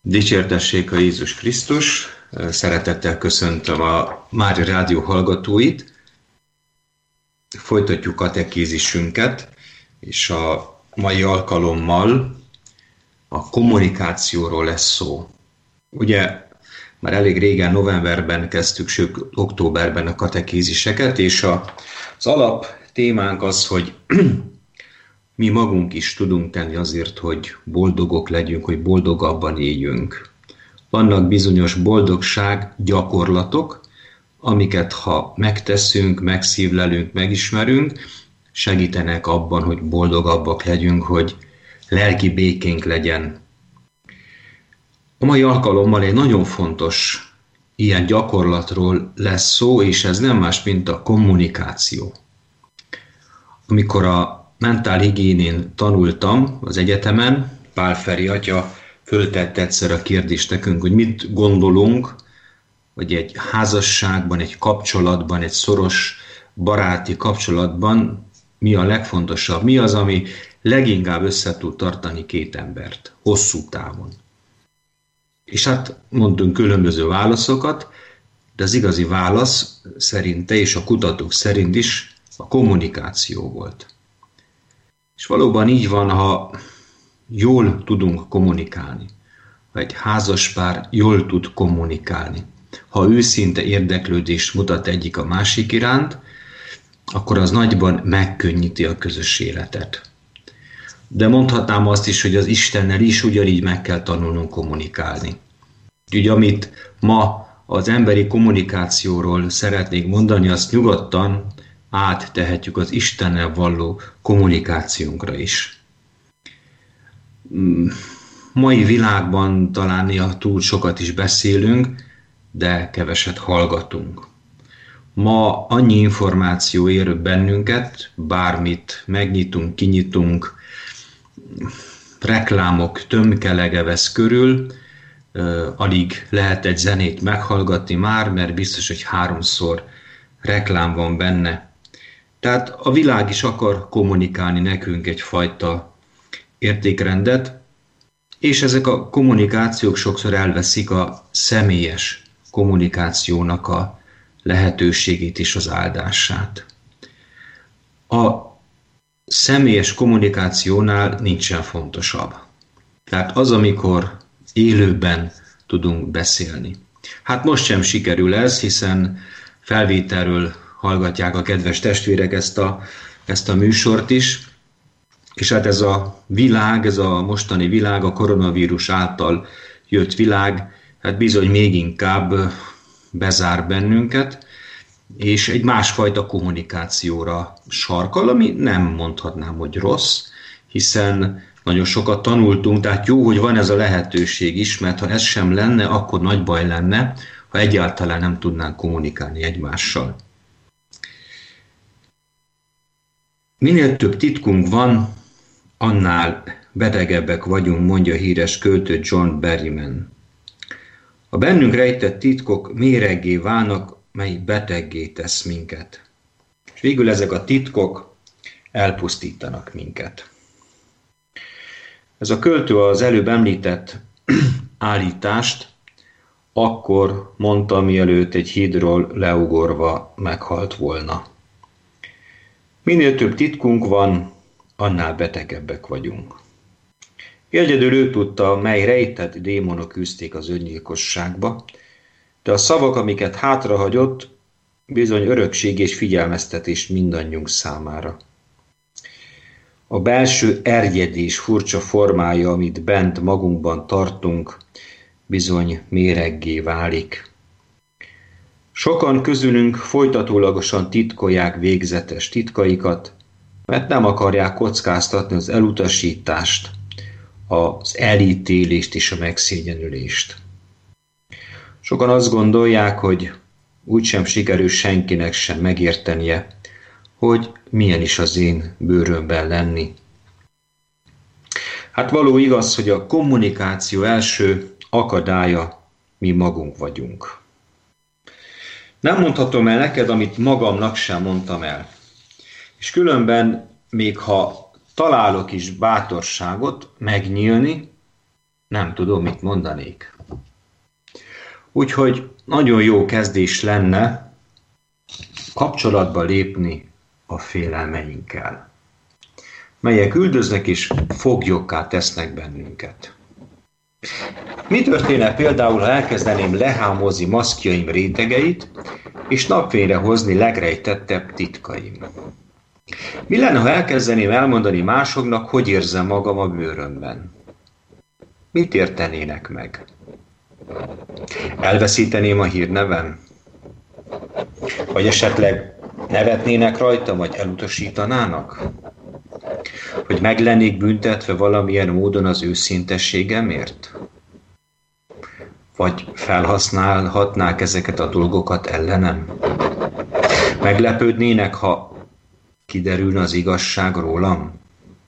Dicsértessék a Jézus Krisztus! Szeretettel köszöntöm a Mária Rádió hallgatóit. Folytatjuk katekézisünket, és a mai alkalommal a kommunikációról lesz szó. Ugye már elég régen, novemberben kezdtük, sőt októberben a katekéziseket, és az alap témánk az, hogy mi magunk is tudunk tenni azért, hogy boldogok legyünk, hogy boldogabban éljünk. Vannak bizonyos boldogság gyakorlatok, amiket ha megteszünk, megszívlelünk, megismerünk, segítenek abban, hogy boldogabbak legyünk, hogy lelki békénk legyen. A mai alkalommal egy nagyon fontos ilyen gyakorlatról lesz szó, és ez nem más, mint a kommunikáció. Amikor a mentálhigiénén tanultam az egyetemen, Pál Feri atya föltette egyszer a kérdést nekünk, hogy mit gondolunk, hogy egy házasságban, egy kapcsolatban, egy szoros baráti kapcsolatban mi a legfontosabb, mi az, ami leginkább össze tud tartani két embert, hosszú távon. És hát mondtunk különböző válaszokat, de az igazi válasz szerinte és a kutatók szerint is a kommunikáció volt. És valóban így van, ha jól tudunk kommunikálni, ha egy házaspár jól tud kommunikálni, ha őszinte érdeklődést mutat egyik a másik iránt, akkor az nagyban megkönnyíti a közös életet. De mondhatnám azt is, hogy az Istennel is ugyanígy meg kell tanulnunk kommunikálni. Úgyhogy amit ma az emberi kommunikációról szeretnék mondani, azt nyugodtan áttehetjük az Istennel való kommunikációnkra is. Mai világban talán néha túl sokat is beszélünk, de keveset hallgatunk. Ma annyi információ ér bennünket, bármit megnyitunk, kinyitunk, reklámok tömkelege vesz körül, alig lehet egy zenét meghallgatni már, mert biztos, hogy 3-szor reklám van benne. Tehát a világ is akar kommunikálni nekünk egyfajta értékrendet, és ezek a kommunikációk sokszor elveszik a személyes kommunikációnak a lehetőségét és az áldását. A személyes kommunikációnál nincsen fontosabb. Tehát az, amikor élőben tudunk beszélni. Hát most sem sikerül ez, hiszen felvételről hallgatják a kedves testvérek ezt a műsort is, és hát ez a világ, ez a mostani világ, a koronavírus által jött világ, hát bizony még inkább bezár bennünket, és egy másfajta kommunikációra sarkal, ami nem mondhatnám, hogy rossz, hiszen nagyon sokat tanultunk, tehát jó, hogy van ez a lehetőség is, mert ha ez sem lenne, akkor nagy baj lenne, ha egyáltalán nem tudnánk kommunikálni egymással. Minél több titkunk van, annál betegebbek vagyunk, mondja a híres költő John Berryman. A bennünk rejtett titkok méreggé válnak, mely beteggé tesz minket. És végül ezek a titkok elpusztítanak minket. Ez a költő az előbb említett állítást akkor mondta, mielőtt egy hídról leugorva meghalt volna. Minél több titkunk van, annál betegebbek vagyunk. Egyedül ő tudta, mely rejtett démonok űzték az öngyilkosságba, de a szavak, amiket hátrahagyott, bizony örökség és figyelmeztetés mindannyiunk számára. A belső erjedés furcsa formája, amit bent magunkban tartunk, bizony méreggé válik. Sokan közülünk folytatólagosan titkolják végzetes titkaikat, mert nem akarják kockáztatni az elutasítást, az elítélést és a megszégyenülést. Sokan azt gondolják, hogy úgysem sikerül senkinek sem megértenie, hogy milyen is az én bőrömben lenni. Hát való igaz, hogy a kommunikáció első akadálya mi magunk vagyunk. Nem mondhatom el neked, amit magamnak sem mondtam el. És különben, még ha találok is bátorságot megnyílni, Nem tudom, mit mondanék. Úgyhogy nagyon jó kezdés lenne kapcsolatba lépni a félelmeinkkel, melyek üldöznek és foglyokká tesznek bennünket. Mi történne például, ha elkezdeném lehámozni maszkjaim rétegeit, és napfényre hozni legrejtettebb titkaim? Mi lenne, ha elkezdeném elmondani másoknak, hogy érzem magam a bőrömben? Mit értenének meg? Elveszíteném a hírnevem? Vagy esetleg nevetnének rajta, vagy elutasítanának? Hogy meg lennék büntetve valamilyen módon az őszintességemért? Vagy felhasználhatnák ezeket a dolgokat ellenem? Meglepődnének, ha kiderülne az igazság rólam?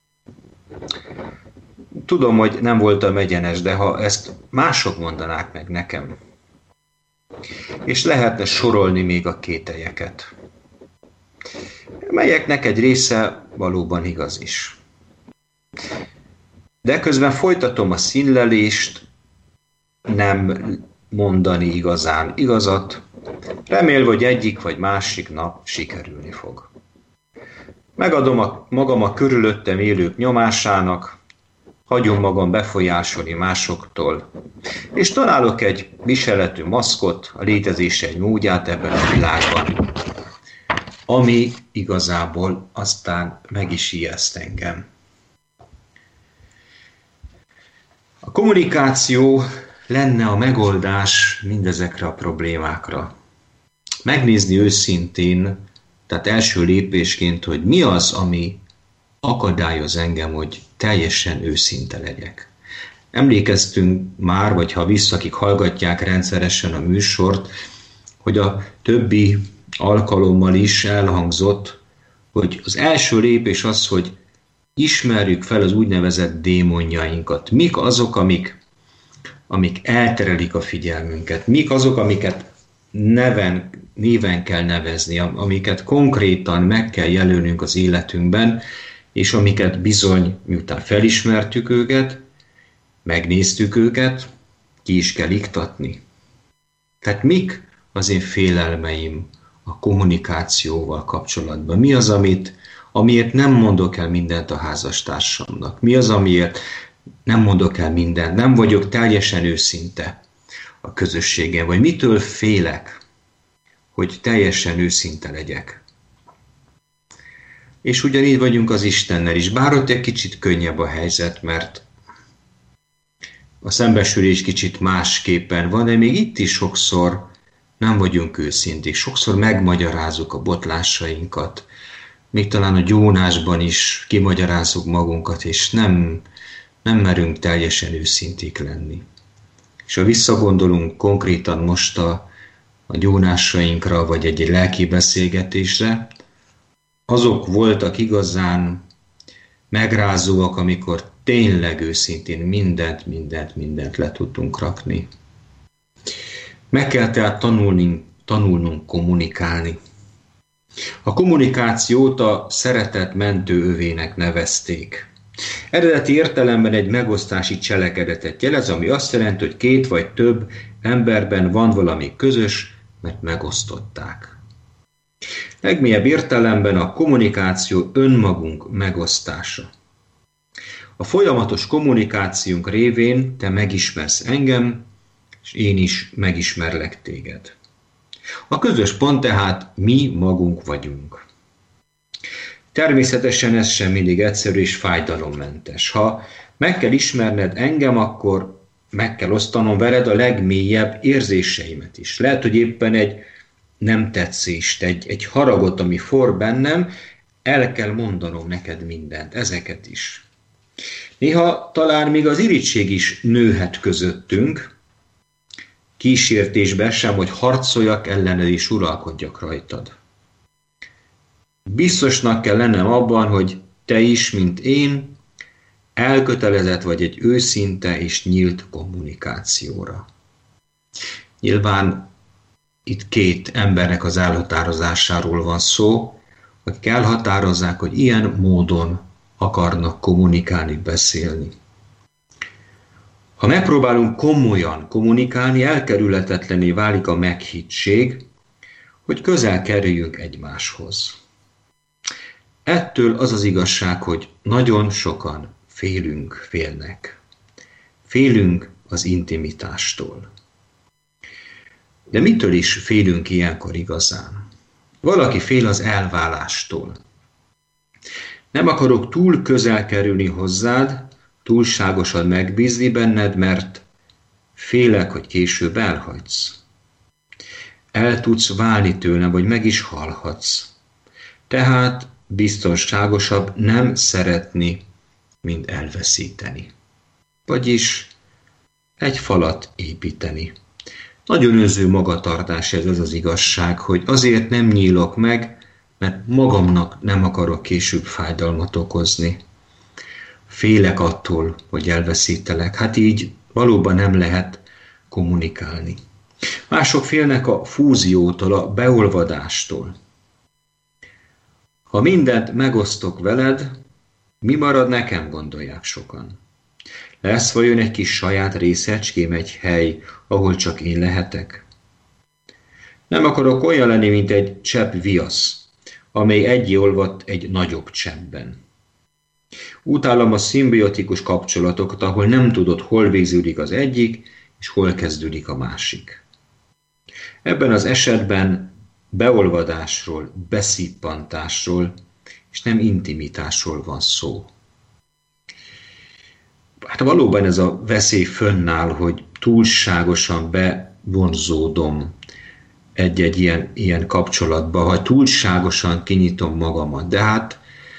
Tudom, hogy nem voltam egyenes, de ha ezt mások mondanák meg nekem, és lehetne sorolni még a kételyeket, melyeknek egy része valóban igaz is. De közben folytatom a színlelést, nem mondani igazán igazat, remélve, hogy egyik vagy másik nap sikerülni fog. Megadom magam a körülöttem élők nyomásának, hagyom magam befolyásolni másoktól, és találok egy viseletű maszkot, a létezése egy módját ebben a világban, ami igazából aztán meg is ijeszt engem. A kommunikáció lenne a megoldás mindezekre a problémákra. Megnézni őszintén, tehát első lépésként, hogy mi az, ami akadályoz engem, hogy teljesen őszinte legyek. Emlékeztünk már, vagy ha akik hallgatják rendszeresen a műsort, hogy a többi alkalommal is elhangzott, hogy az első lépés az, hogy ismerjük fel az úgynevezett démonjainkat. Mik azok, amik elterelik a figyelmünket? Mik azok, amiket néven kell nevezni, amiket konkrétan meg kell jelölnünk az életünkben, és amiket bizony, miután felismertük őket, megnéztük őket, ki is kell iktatni. Tehát mik az én félelmeim a kommunikációval kapcsolatban? Mi az, amiért nem mondok el mindent a házastársamnak? Mi az, amiért nem mondok el mindent? Nem vagyok teljesen őszinte a közösségen? Vagy mitől félek, hogy teljesen őszinte legyek? És ugyanígy vagyunk az Istennel is, bár ott egy kicsit könnyebb a helyzet, mert a szembesülés kicsit másképpen van, de még itt is sokszor nem vagyunk őszinték, sokszor megmagyarázzuk a botlásainkat, még talán a gyónásban is kimagyarázzuk magunkat, és nem merünk teljesen őszinték lenni. És ha visszagondolunk konkrétan most a gyónásainkra, vagy egy lelki beszélgetésre, azok voltak igazán megrázóak, amikor tényleg őszintén mindent le tudtunk rakni. Meg kell tehát tanulnunk kommunikálni. A kommunikációt a szeretet mentőövének nevezték. Eredeti értelemben egy megosztási cselekedetet jelez, ami azt jelenti, hogy két vagy több emberben van valami közös, mert megosztották. Legmélyebb értelemben a kommunikáció önmagunk megosztása. A folyamatos kommunikációnk révén te megismersz engem, és én is megismerlek téged. A közös pont tehát mi magunk vagyunk. Természetesen ez sem mindig egyszerű és fájdalommentes. Ha meg kell ismerned engem, akkor meg kell osztanom veled a legmélyebb érzéseimet is. Lehet, hogy éppen egy nem tetszést, egy haragot, ami forr bennem, el kell mondanom neked mindent, ezeket is. Néha talán még az irigység is nőhet közöttünk, kísértésben sem, hogy harcoljak ellened és uralkodjak rajtad. Biztosnak kell lennem abban, hogy te is, mint én, elkötelezett vagy egy őszinte és nyílt kommunikációra. Nyilván itt két embernek az elhatározásáról van szó, akik elhatározzák, hogy ilyen módon akarnak kommunikálni, beszélni. Ha megpróbálunk komolyan kommunikálni, elkerülhetetlenné válik a meghittség, hogy közel kerüljünk egymáshoz. Ettől az az igazság, hogy nagyon sokan félnek. Félünk az intimitástól. De mitől is félünk ilyenkor igazán? Valaki fél az elválástól. Nem akarok túl közel kerülni hozzád, túlságosan megbízni benned, mert félek, hogy később elhagysz. El tudsz válni tőlem, vagy meg is halhatsz. Tehát biztonságosabb nem szeretni, mint elveszíteni. Vagyis egy falat építeni. Nagyon önző magatartás ez az igazság, hogy azért nem nyílok meg, mert magamnak nem akarok később fájdalmat okozni. Félek attól, hogy elveszítelek. Hát így valóban nem lehet kommunikálni. Mások félnek a fúziótól, a beolvadástól. Ha mindent megosztok veled, mi marad nekem, gondolják sokan. Lesz vajon egy kis saját részecském, egy hely, ahol csak én lehetek? Nem akarok olyan lenni, mint egy csepp viasz, amely egyé olvadt egy nagyobb cseppben. Utálom a szimbiotikus kapcsolatokat, ahol nem tudod, hol végződik az egyik, és hol kezdődik a másik. Ebben az esetben beolvadásról, beszippantásról, és nem intimitásról van szó. Hát valóban ez a veszély fönnáll, hogy túlságosan bevonzódom egy-egy ilyen kapcsolatba, ha túlságosan kinyitom magamat. De hát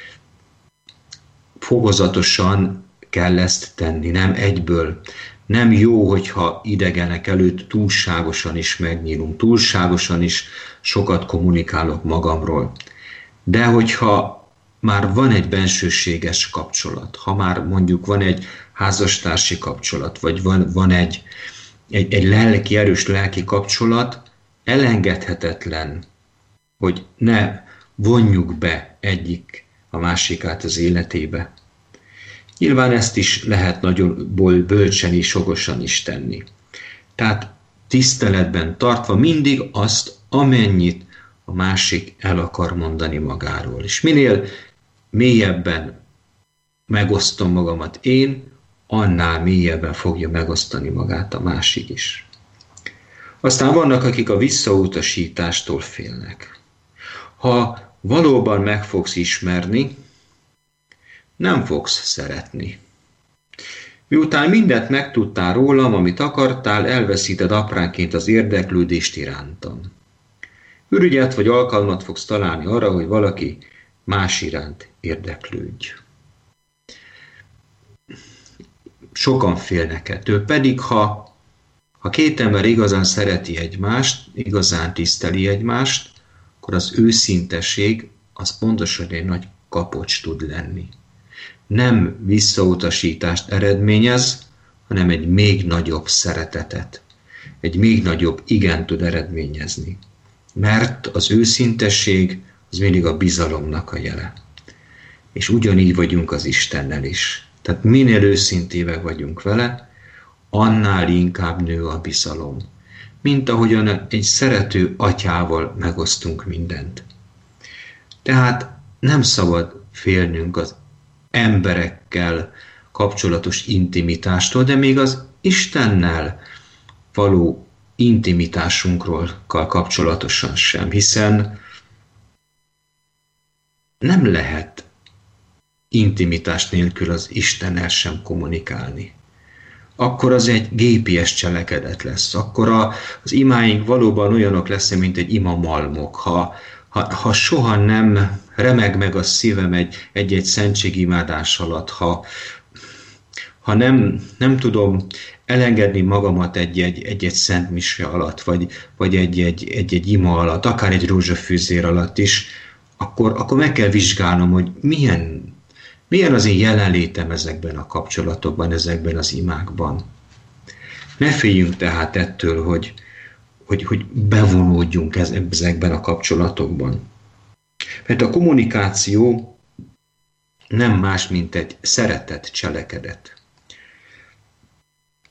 fokozatosan kell ezt tenni, nem egyből. Nem jó, hogyha idegenek előtt túlságosan is megnyílunk, túlságosan is sokat kommunikálok magamról. De hogyha már van egy bensőséges kapcsolat, ha már mondjuk van egy házastársi kapcsolat, vagy van egy lelki, erős lelki kapcsolat, elengedhetetlen, hogy ne vonjuk be egyik a másikát az életébe. Nyilván ezt is lehet nagyon bölcsen és okosan is tenni. Tehát tiszteletben tartva mindig azt, amennyit a másik el akar mondani magáról. És minél mélyebben megosztom magamat én, annál mélyebben fogja megosztani magát a másik is. Aztán vannak, akik a visszautasítástól félnek. Ha valóban meg fogsz ismerni, nem fogsz szeretni. Miután mindent megtudtál rólam, amit akartál, elveszíted apránként az érdeklődést irántam. Ürügyet vagy alkalmat fogsz találni arra, hogy valaki más iránt érdeklődj. Sokan félnek ettől, pedig ha két ember igazán szereti egymást, igazán tiszteli egymást, akkor az őszintesség az pontosan egy nagy kapocs tud lenni. Nem visszautasítást eredményez, hanem egy még nagyobb szeretetet, egy még nagyobb igent tud eredményezni. Mert az őszintesség az mindig a bizalomnak a jele. És ugyanígy vagyunk az Istennel is. Tehát minél őszintébbek vagyunk vele, annál inkább nő a bizalom. Mint ahogyan egy szerető atyával megosztunk mindent. Tehát nem szabad félnünk az emberekkel kapcsolatos intimitástól, de még az Istennel való intimitásunkról kapcsolatosan sem, hiszen nem lehet intimitás nélkül az Istennel sem kommunikálni. Akkor az egy gépies cselekedet lesz. Akkor az imáink valóban olyanok lesznek, mint egy imamalmok. Ha soha nem remeg meg a szívem egy szentségimádás alatt, ha nem tudom elengedni magamat egy szent mise alatt, vagy egy ima alatt, akár egy rózsafűzér alatt is, akkor meg kell vizsgálnom, hogy milyen az én jelenlétem ezekben a kapcsolatokban, ezekben az imákban. Ne féljünk tehát ettől, hogy bevonódjunk ezekben a kapcsolatokban. Mert a kommunikáció nem más, mint egy szeretett cselekedet.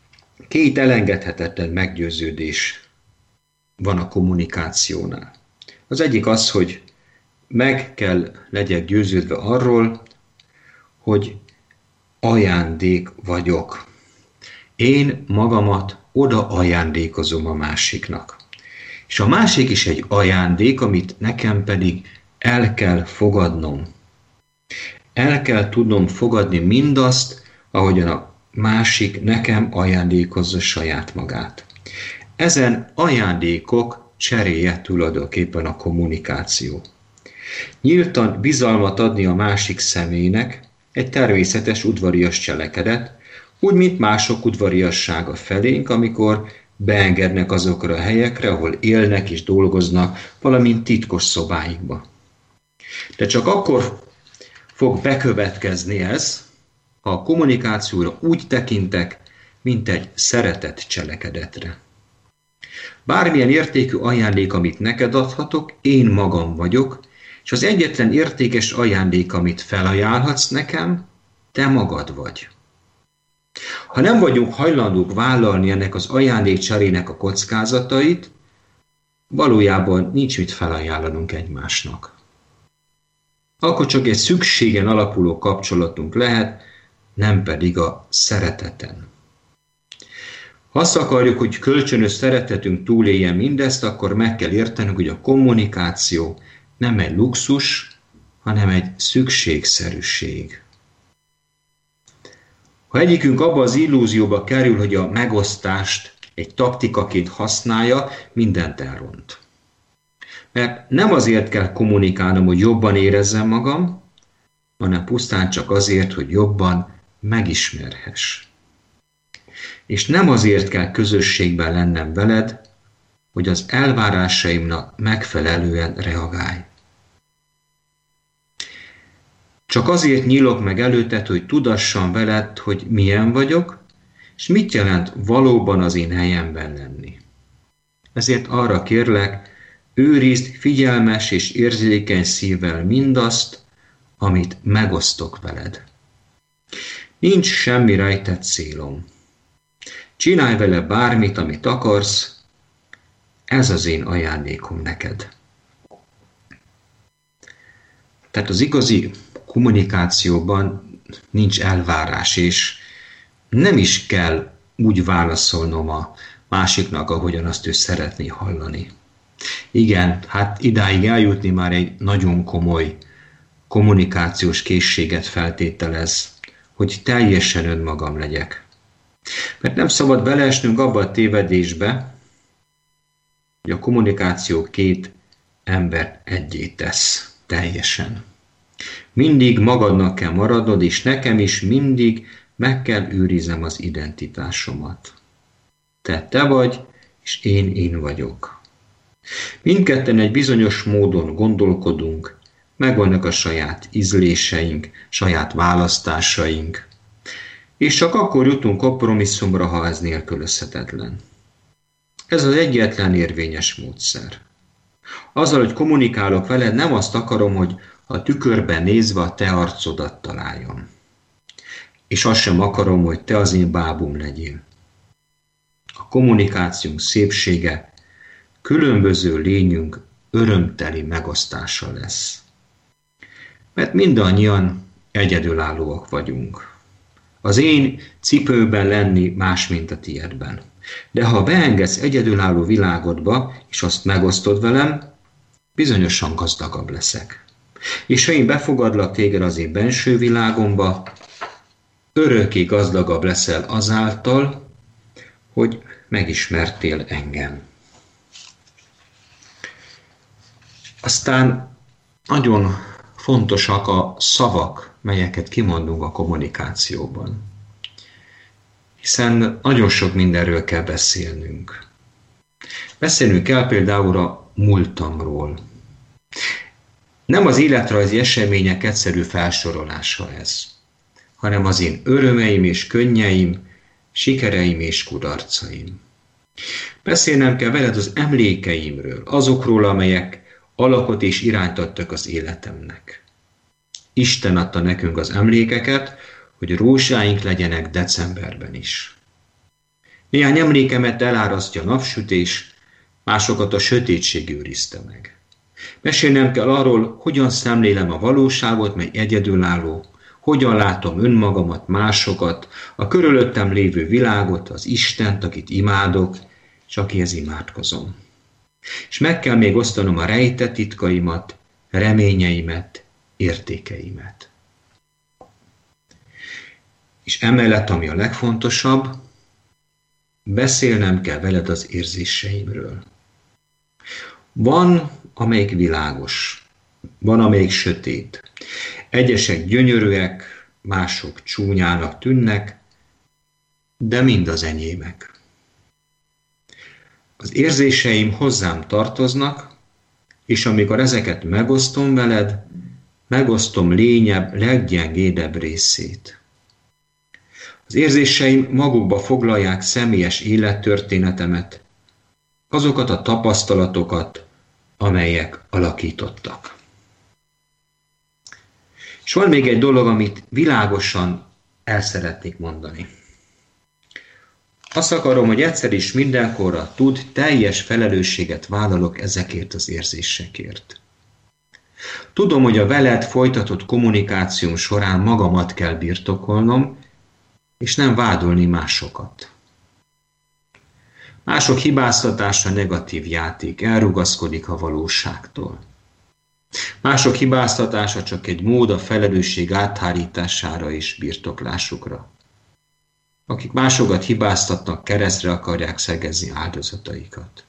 Két elengedhetetlen meggyőződés van a kommunikációnál. Az egyik az, hogy meg kell legyek győződve arról, hogy ajándék vagyok. Én magamat oda ajándékozom a másiknak. És a másik is egy ajándék, amit nekem pedig el kell fogadnom. El kell tudnom fogadni mindazt, ahogyan a másik nekem ajándékozza saját magát. Ezen ajándékok cseréje tulajdonképpen a kommunikáció. Nyíltan bizalmat adni a másik személynek egy természetes udvarias cselekedet, úgy, mint mások udvariassága felénk, amikor beengednek azokra a helyekre, ahol élnek és dolgoznak, valamint titkos szobáikba. De csak akkor fog bekövetkezni ez, ha a kommunikációra úgy tekintek, mint egy szeretett cselekedetre. Bármilyen értékű ajándék, amit neked adhatok, én magam vagyok, és az egyetlen értékes ajándék, amit felajánlhatsz nekem, te magad vagy. Ha nem vagyunk hajlandók vállalni ennek az ajándékcserének a kockázatait, valójában nincs mit felajánlanunk egymásnak. Akkor csak egy szükségen alapuló kapcsolatunk lehet, nem pedig a szereteten. Ha azt akarjuk, hogy kölcsönös szeretetünk túléljen mindezt, akkor meg kell értenünk, hogy a kommunikáció nem egy luxus, hanem egy szükségszerűség. Ha egyikünk abba az illúzióba kerül, hogy a megosztást egy taktikaként használja, mindent elront. Mert nem azért kell kommunikálnom, hogy jobban érezzem magam, hanem pusztán csak azért, hogy jobban megismerhess. És nem azért kell közösségben lennem veled, hogy az elvárásaimnak megfelelően reagálj. Csak azért nyílok meg előtted, hogy tudassam veled, hogy milyen vagyok, és mit jelent valóban az én helyemben lenni. Ezért arra kérlek, őrizd figyelmes és érzékeny szívvel mindazt, amit megosztok veled. Nincs semmi rejtett célom. Csinálj vele bármit, amit akarsz, ez az én ajándékom neked. Tehát az igazi kommunikációban nincs elvárás, és nem is kell úgy válaszolnom a másiknak, ahogyan azt ő szeretné hallani. Igen, hát idáig eljutni már egy nagyon komoly kommunikációs készséget feltételez, hogy teljesen önmagam legyek. Mert nem szabad beleesnünk abba a tévedésbe, hogy a kommunikáció két embert egyé tesz teljesen. Mindig magadnak kell maradnod, és nekem is mindig meg kell őriznem az identitásomat. Te vagy, és én vagyok. Mindketten egy bizonyos módon gondolkodunk, megvannak a saját ízléseink, saját választásaink, és csak akkor jutunk kompromisszumra, ha ez nélkülözhetetlen. Ez az egyetlen érvényes módszer. Azzal, hogy kommunikálok veled, nem azt akarom, hogy a tükörben nézve a te arcodat találjam. És azt sem akarom, hogy te az én bábum legyél. A kommunikációnk szépsége különböző lényünk örömteli megosztása lesz. Mert mindannyian egyedülállóak vagyunk. Az én cipőben lenni más, mint a tiédben. De ha beengedsz egyedülálló világodba, és azt megosztod velem, bizonyosan gazdagabb leszek. És ha én befogadlak téged az én benső világomba, örökké gazdagabb leszel azáltal, hogy megismertél engem. Aztán nagyon fontosak a szavak, melyeket kimondunk a kommunikációban. Hiszen nagyon sok mindenről kell beszélnünk. Beszélnünk kell például a múltamról. Nem az életrajzi események egyszerű felsorolása ez, hanem az én örömeim és könnyeim, sikereim és kudarcaim. Beszélnem kell veled az emlékeimről, azokról, amelyek alakot és irányt adtak az életemnek. Isten adta nekünk az emlékeket, hogy rózsáink legyenek decemberben is. Néhány emlékemet elárasztja a napsütés, másokat a sötétség őrizte meg. Mesélnem kell arról, hogyan szemlélem a valóságot, mely egyedülálló, hogyan látom önmagamat, másokat, a körülöttem lévő világot, az Istent, akit imádok, és akihez imádkozom. És meg kell még osztanom a rejtett titkaimat, reményeimet, értékeimet. És emellett, ami a legfontosabb, beszélnem kell veled az érzéseimről. Van, amelyik világos, van, amelyik sötét. Egyesek gyönyörűek, mások csúnyának tűnnek, de mind az enyémek. Az érzéseim hozzám tartoznak, és amikor ezeket megosztom veled, megosztom leggyengédebb részét. Az érzéseim magukba foglalják személyes élettörténetemet, azokat a tapasztalatokat, amelyek alakítottak. És van még egy dolog, amit világosan el szeretnék mondani. Azt akarom, hogy egyszer is mindenkorra teljes felelősséget vállalok ezekért az érzésekért. Tudom, hogy a veled folytatott kommunikációm során magamat kell birtokolnom, és nem vádolni másokat. Mások hibáztatása negatív játék, elrugaszkodik a valóságtól. Mások hibáztatása csak egy mód a felelősség áthárítására és birtoklásukra. Akik másokat hibáztatnak, keresztre akarják szegezni áldozataikat.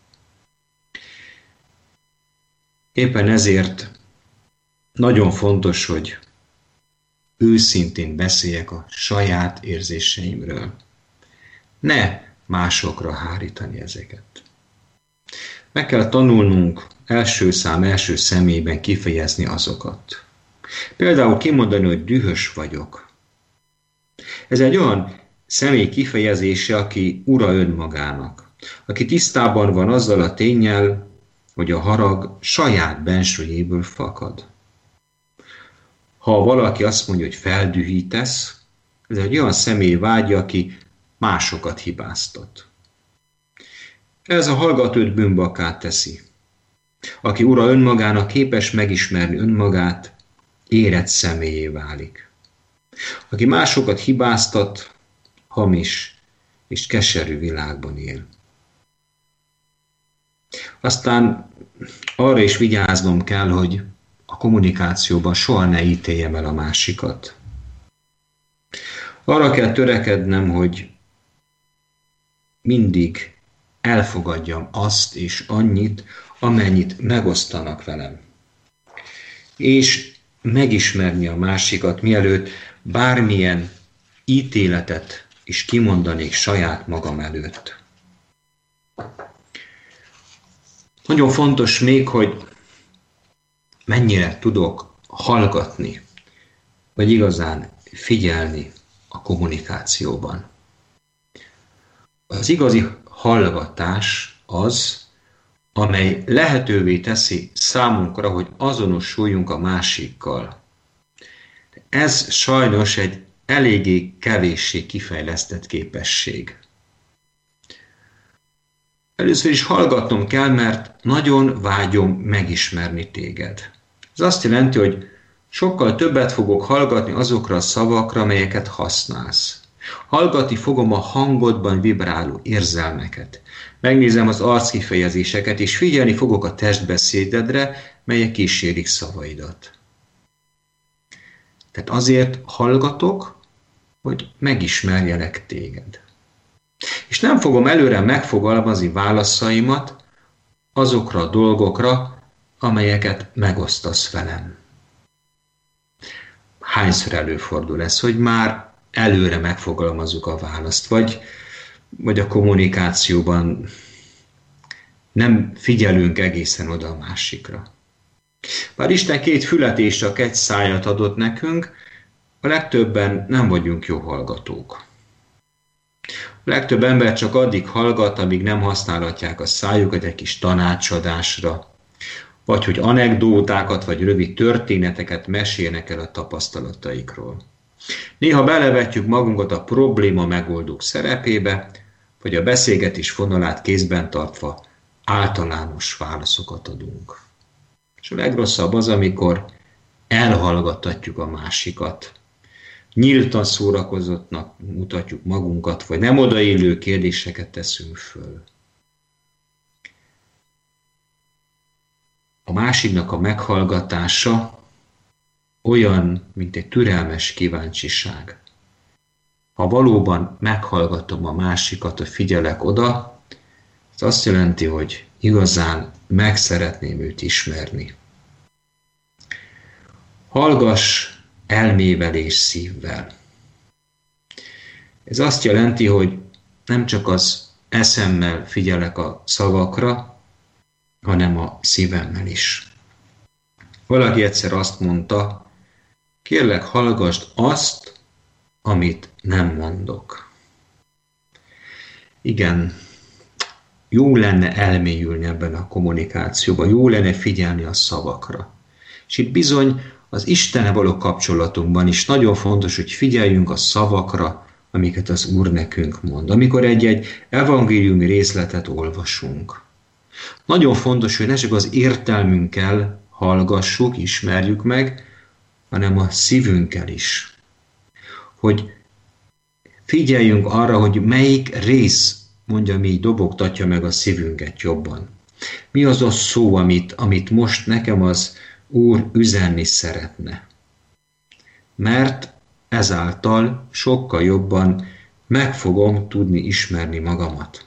Éppen ezért nagyon fontos, hogy őszintén beszéljek a saját érzéseimről. Ne másokra hárítani ezeket. Meg kell tanulnunk első személyben kifejezni azokat. Például kimondani, hogy dühös vagyok. Ez egy olyan személy kifejezése, aki ura önmagának, aki tisztában van azzal a ténnyel, hogy a harag saját bensőjéből fakad. Ha valaki azt mondja, hogy feldühítesz, ez egy olyan személy vágya, aki másokat hibáztat. Ez a hallgatót bűnbakká teszi. Aki ura önmagának, képes megismerni önmagát, érett személyé válik. Aki másokat hibáztat, hamis és keserű világban él. Aztán arra is vigyáznom kell, hogy a kommunikációban soha ne ítéljem el a másikat. Arra kell törekednem, hogy mindig elfogadjam azt és annyit, amennyit megosztanak velem. És megismerni a másikat, mielőtt bármilyen ítéletet is kimondanék saját magam előtt. Nagyon fontos még, hogy mennyire tudok hallgatni, vagy igazán figyelni a kommunikációban. Az igazi hallgatás az, amely lehetővé teszi számunkra, hogy azonosuljunk a másikkal. Ez sajnos egy eléggé kevéssé kifejlesztett képesség. Először is hallgatnom kell, mert nagyon vágyom megismerni téged. Ez azt jelenti, hogy sokkal többet fogok hallgatni azokra a szavakra, melyeket használsz. Hallgatni fogom a hangodban vibráló érzelmeket. Megnézem az arckifejezéseket, és figyelni fogok a testbeszédedre, melyek kísérik szavaidat. Tehát azért hallgatok, hogy megismerjelek téged. És nem fogom előre megfogalmazni válaszaimat azokra a dolgokra, amelyeket megosztasz velem. Hányszor előfordul ez, hogy már előre megfogalmazzuk a választ, vagy a kommunikációban nem figyelünk egészen oda a másikra. Bár Isten két fület és csak egy szájat adott nekünk, a legtöbben nem vagyunk jó hallgatók. A legtöbb ember csak addig hallgat, amíg nem használhatják a szájukat egy kis tanácsadásra, vagy hogy anekdótákat vagy rövid történeteket mesélnek el a tapasztalataikról. Néha belevetjük magunkat a probléma megoldók szerepébe, vagy a beszélgetés fonalát kézben tartva általános válaszokat adunk. És a legrosszabb az, amikor elhallgattatjuk a másikat. Nyíltan szórakozottnak mutatjuk magunkat, vagy nem odaillő kérdéseket teszünk föl. A másiknak a meghallgatása olyan, mint egy türelmes kíváncsiság. Ha valóban meghallgatom a másikat, figyelek oda, ez azt jelenti, hogy igazán meg szeretném őt ismerni. Hallgass elmével és szívvel. Ez azt jelenti, hogy nem csak az eszemmel figyelek a szavakra, hanem a szívemmel is. Valaki egyszer azt mondta, kérlek, hallgasd azt, amit nem mondok. Igen, jó lenne elmélyülni ebben a kommunikációban, jó lenne figyelni a szavakra. És itt bizony az Istennel való kapcsolatunkban is nagyon fontos, hogy figyeljünk a szavakra, amiket az Úr nekünk mond. Amikor egy-egy evangéliumi részletet olvasunk. Nagyon fontos, hogy ne csak az értelmünkkel hallgassuk, ismerjük meg, hanem a szívünkkel is. Hogy figyeljünk arra, hogy melyik rész, mondja, mi dobogtatja meg a szívünket jobban. Mi az a szó, amit most nekem az Úr üzenni szeretne. Mert ezáltal sokkal jobban meg fogom tudni ismerni magamat.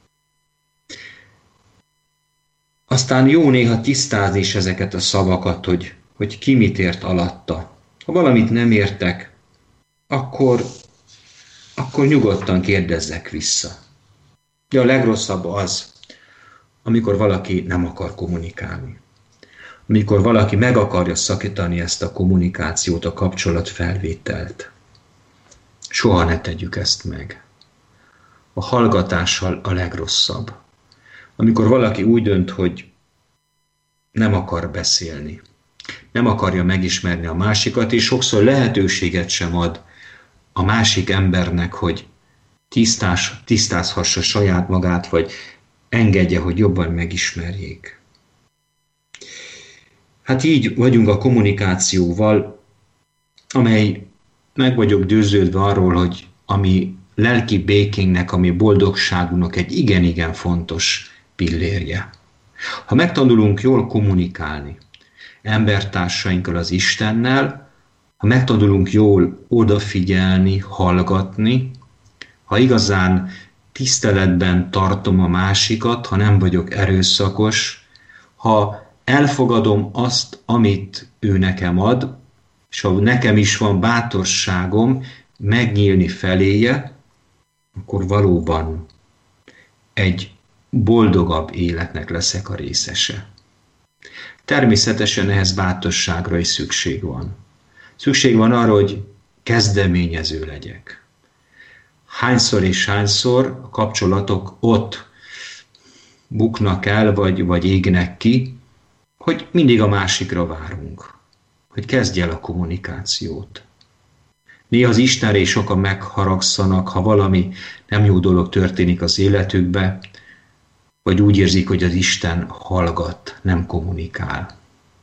Aztán jó néha tisztázni is ezeket a szavakat, hogy ki mit ért alatta. Ha valamit nem értek, akkor nyugodtan kérdezzek vissza. De a legrosszabb az, amikor valaki nem akar kommunikálni. Amikor valaki meg akarja szakítani ezt a kommunikációt, a kapcsolatfelvételt. Soha ne tegyük ezt meg. A hallgatással a legrosszabb. Amikor valaki úgy dönt, hogy nem akar beszélni, nem akarja megismerni a másikat, és sokszor lehetőséget sem ad a másik embernek, hogy tisztázhassa saját magát, vagy engedje, hogy jobban megismerjék. Hát így vagyunk a kommunikációval, amely meg vagyok győződve arról, hogy ami lelki békénknek, ami boldogságunknak egy igen-igen fontos pillérje. Ha megtanulunk jól kommunikálni embertársainkkal, az Istennel, ha megtanulunk jól odafigyelni, hallgatni, ha igazán tiszteletben tartom a másikat, ha nem vagyok erőszakos, ha elfogadom azt, amit ő nekem ad, és ha nekem is van bátorságom megnyílni feléje, akkor valóban egy boldogabb életnek leszek a részese. Természetesen ehhez bátorságra is szükség van. Szükség van arra, hogy kezdeményező legyek. Hányszor és hányszor a kapcsolatok ott buknak el, vagy égnek ki, hogy mindig a másikra várunk, hogy kezdj el a kommunikációt. Néha az Istenre is sokan megharagszanak, ha valami nem jó dolog történik az életükbe, vagy úgy érzik, hogy az Isten hallgat, nem kommunikál.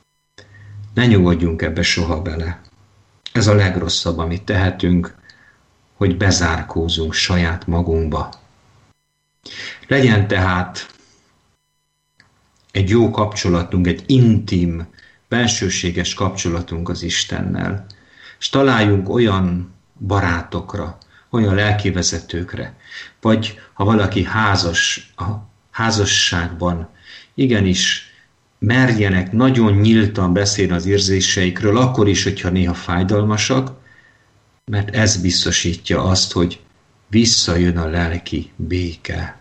Ne nyugodjunk ebbe soha bele. Ez a legrosszabb, amit tehetünk, hogy bezárkózunk saját magunkba. Legyen tehát egy jó kapcsolatunk, egy intim, bensőséges kapcsolatunk az Istennel, és találjunk olyan barátokra, olyan lelkivezetőkre, vagy ha valaki házas, a házasságban igenis merjenek nagyon nyíltan beszélni az érzéseikről, akkor is, hogyha néha fájdalmasak, mert ez biztosítja azt, hogy visszajön a lelki béke.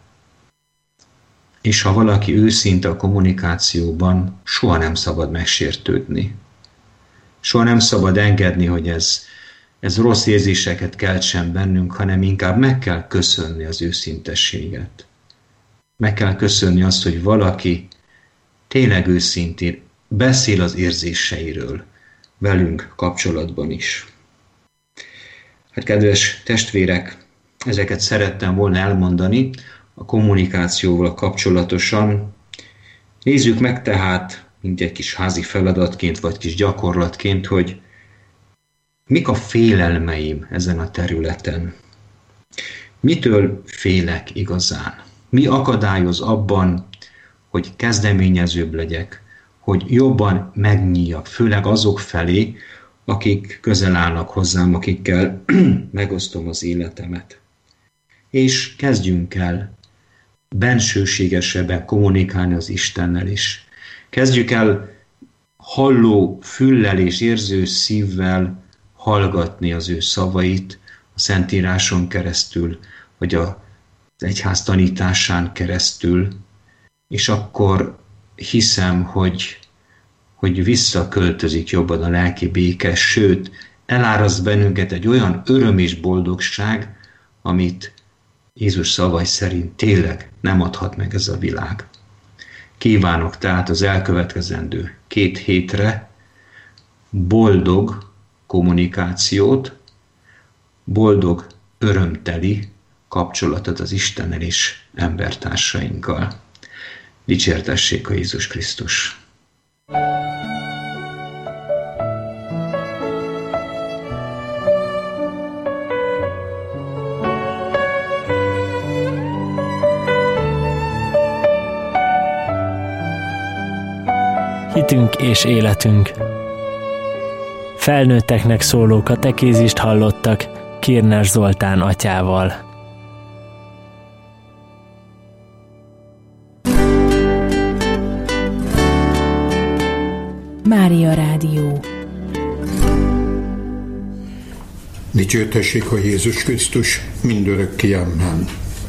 És ha valaki őszinte a kommunikációban, soha nem szabad megsértődni. Soha nem szabad engedni, hogy ez rossz érzéseket keltsen bennünk, hanem inkább meg kell köszönni az őszintességet. Meg kell köszönni azt, hogy valaki tényleg őszintén beszél az érzéseiről velünk kapcsolatban is. Hát kedves testvérek, ezeket szerettem volna elmondani a kommunikációval kapcsolatosan. Nézzük meg tehát, mint egy kis házi feladatként, vagy kis gyakorlatként, hogy mik a félelmeim ezen a területen. Mitől félek igazán? Mi akadályoz abban, hogy kezdeményezőbb legyek, hogy jobban megnyíljak, főleg azok felé, akik közel állnak hozzám, akikkel megosztom az életemet. És kezdjünk el bensőségesebben kommunikálni az Istennel is. Kezdjük el halló füllel és érző szívvel hallgatni az ő szavait a Szentíráson keresztül, vagy az egyház tanításán keresztül, és akkor hiszem, hogy visszaköltözik jobban a lelki béke, sőt, eláraszt bennünket egy olyan öröm és boldogság, amit Jézus szavai szerint tényleg nem adhat meg ez a világ. Kívánok tehát az elkövetkezendő 2 hétre boldog kommunikációt, boldog, örömteli kapcsolatot az Istennel és embertársainkkal. Dicsértessék a Jézus Krisztus! Hitünk és életünk. Felnőtteknek szóló katekézist hallottak Kirners Zoltán atyával. Mária Rádió. Dicsértessék a Jézus Krisztus mindörökké, amen.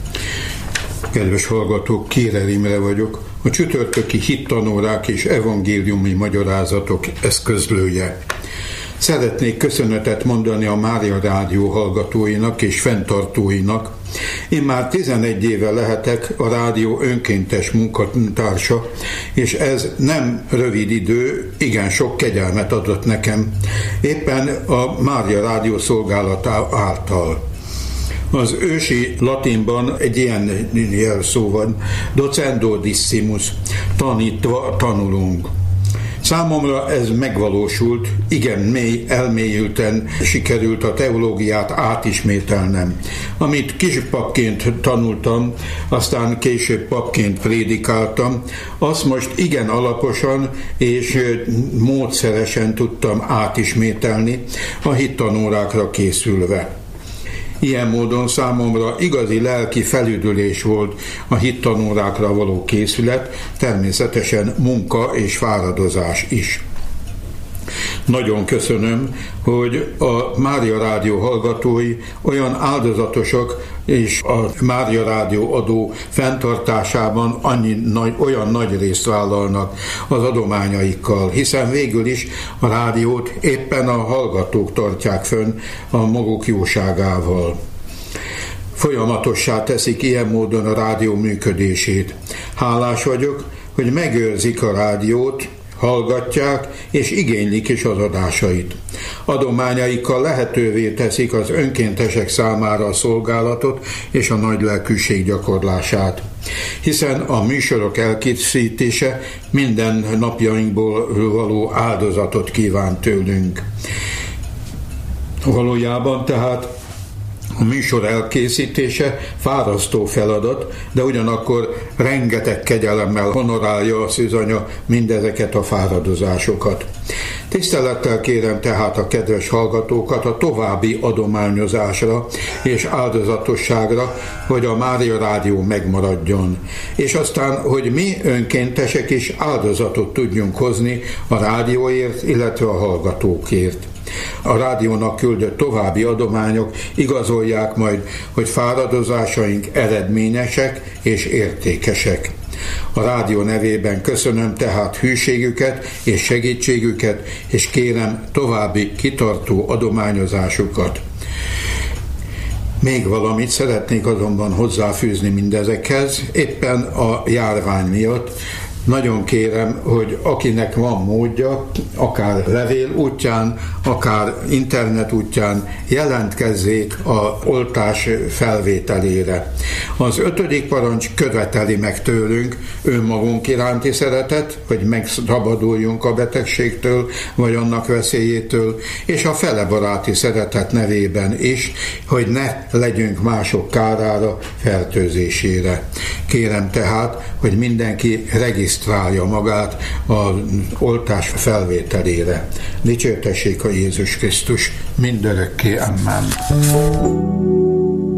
Kedves hallgatók, Kérer Imre vagyok, a csütörtöki hittanórák és evangéliumi magyarázatok eszközlője. Szeretnék köszönetet mondani a Mária Rádió hallgatóinak és fenntartóinak. Én már 11 éve lehetek a rádió önkéntes munkatársa, és ez nem rövid idő, igen sok kegyelmet adott nekem, éppen a Mária Rádió szolgálata által. Az ősi latinban egy ilyen jelszó van, docendo dissimus, tanítva tanulunk. Számomra ez megvalósult, igen mély, elmélyülten sikerült a teológiát átismételnem. Amit kispapként tanultam, aztán később papként prédikáltam, azt most igen alaposan és módszeresen tudtam átismételni a hittanórákra készülve. Ilyen módon számomra igazi lelki felüdülés volt a hittanórákra való készület, természetesen munka és fáradozás is. Nagyon köszönöm, hogy a Mária Rádió hallgatói olyan áldozatosak, és a Mária Rádió adó fenntartásában olyan nagy részt vállalnak az adományaikkal, hiszen végül is a rádiót éppen a hallgatók tartják fönn a maguk jóságával. Folyamatossá teszik ilyen módon a rádió működését. Hálás vagyok, hogy megőrzik a rádiót, hallgatják és igénylik is az adásait. Adományaikkal lehetővé teszik az önkéntesek számára a szolgálatot és a nagy lelkűség gyakorlását. Hiszen a műsorok elkészítése minden napjainkból való áldozatot kíván tőlünk. Valójában tehát a műsor elkészítése fárasztó feladat, de ugyanakkor rengeteg kegyelemmel honorálja a szűzanya mindezeket a fáradozásokat. Tisztelettel kérem tehát a kedves hallgatókat a további adományozásra és áldozatosságra, hogy a Mária Rádió megmaradjon, és aztán, hogy mi önkéntesek is áldozatot tudjunk hozni a rádióért, illetve a hallgatókért. A rádiónak küldött további adományok igazolják majd, hogy fáradozásaink eredményesek és értékesek. A rádió nevében köszönöm tehát hűségüket és segítségüket, és kérem további kitartó adományozásukat. Még valamit szeretnék azonban hozzáfűzni mindezekhez, éppen a járvány miatt Nagyon kérem, hogy akinek van módja, akár levél útján, akár internet útján jelentkezzék a oltás felvételére. Az 5. parancs követeli meg tőlünk önmagunk iránti szeretet, hogy megszabaduljunk a betegségtől, vagy annak veszélyétől, és a felebaráti szeretet nevében is, hogy ne legyünk mások kárára, fertőzésére. Kérem tehát, hogy mindenki regisztrálja magát az oltás felvételére. Dicsértessék a Jézus Krisztus mindörökké. Amen.